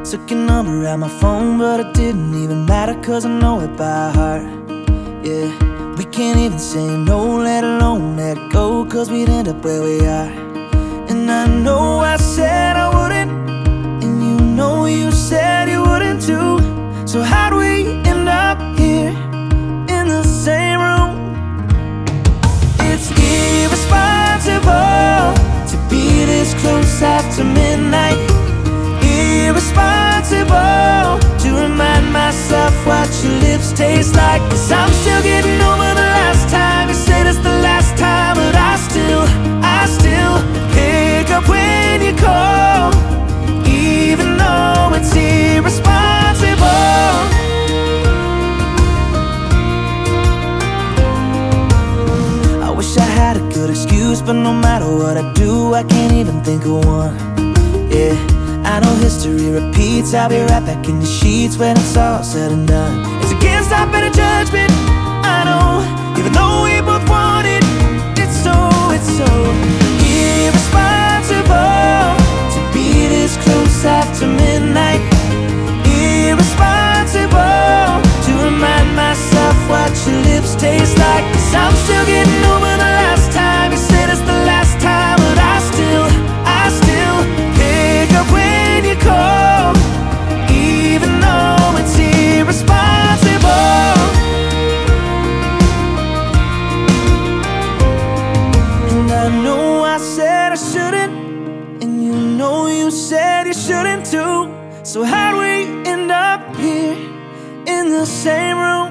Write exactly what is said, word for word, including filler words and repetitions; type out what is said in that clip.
Took your number out my phone, but it didn't even matter, cause I know it by heart. Yeah, we can't even say no, let alone let go, cause we'd end up where we are. And I know I said I wouldn't, and you know you said you wouldn't too. So how'd we end up here in the same room? It's irresponsible to be this close after midnight. Irresponsible to remind myself what your lips taste like. Cause I'm still getting over the last time you said it's the last time. But I still, I still pick up when you call, even though it's irresponsible. I wish I had a good excuse, but no matter what I do, I can't even think of one. Yeah, I know history repeats. I'll be right back in the sheets when it's all said and done. It's against our better judgment, I know, even though we both want it. It's so, it's so irresponsible to be this close after midnight. Irresponsible to remind myself what your lips taste like. Cause I'm still getting over the last time you said it's the last time. But I still, I still pick up when you call, even though it's irresponsible. And I know I said I shouldn't, and you know you said you shouldn't too. So how'd we end up here in the same room?